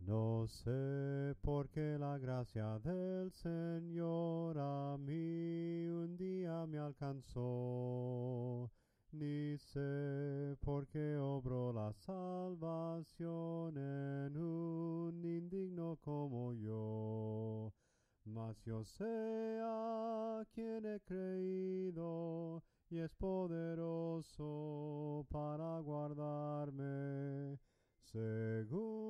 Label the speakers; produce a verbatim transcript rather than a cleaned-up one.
Speaker 1: No sé por qué la gracia del Señor a mí un día me alcanzó, ni sé por qué obró la salvación en un indigno como yo. Mas yo sé a quien he creído y es poderoso para guardarme según